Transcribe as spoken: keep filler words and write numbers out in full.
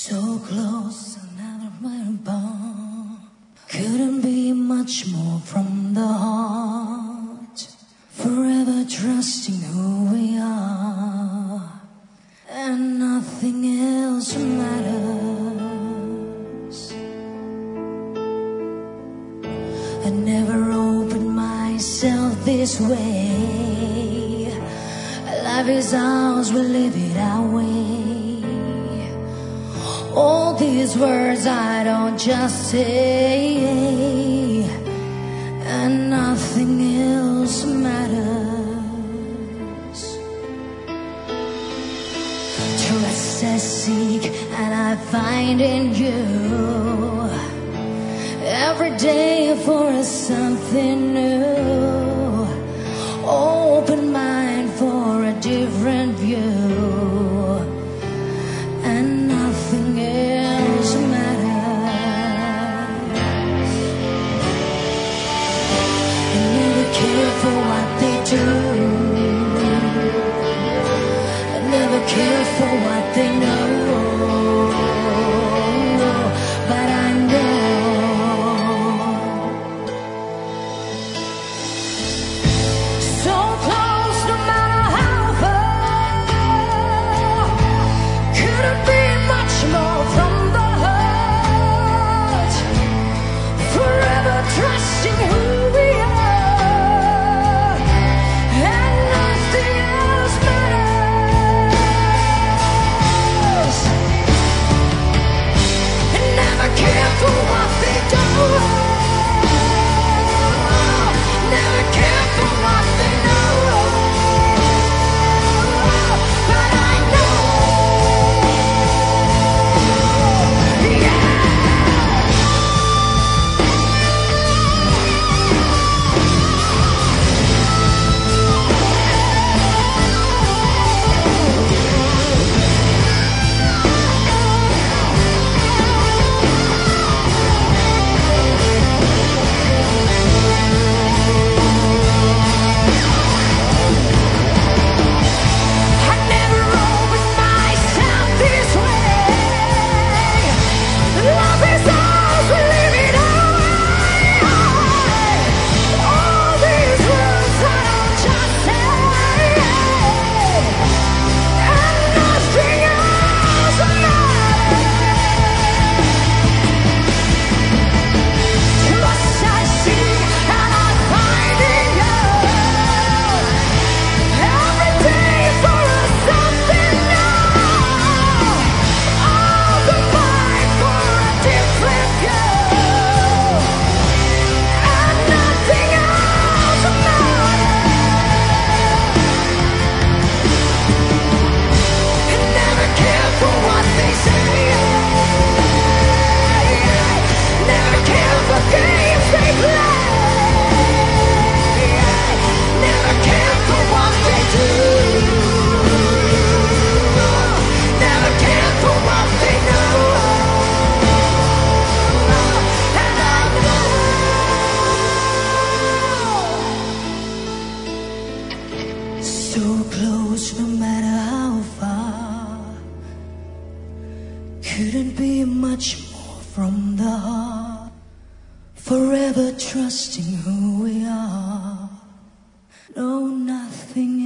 So close, another my bond. Couldn't be much more from the heart. Forever trusting who we are, and nothing else matters. I never opened myself this way. Life is ours, we live it our way. All these words I don't just say, and nothing else matters. Trust I seek and I find in you. Every day for something new. Open mind for a different view. And nothing else matters. I never care for what they do. I never care for what they know. But I know so close, no matter how far. Couldn't be much more from the heart. Forever trusting who we are, and nothing else matters. And never care for what they do. Never care for what they know. But I know, yeah. I never opened myself this way. Love is ours, we live it high. All these words I don't just say, and nothing else matters. Trust I seek and I find in you. Every day for something new. All the fight for a different view. And nothing else matters. And never care for what they say. Never care for games they play. Never care for what they do. Never care for what they know. And I know so close, no matter how far. Couldn't be much more from the heart. Forever trusting who we are. No, nothing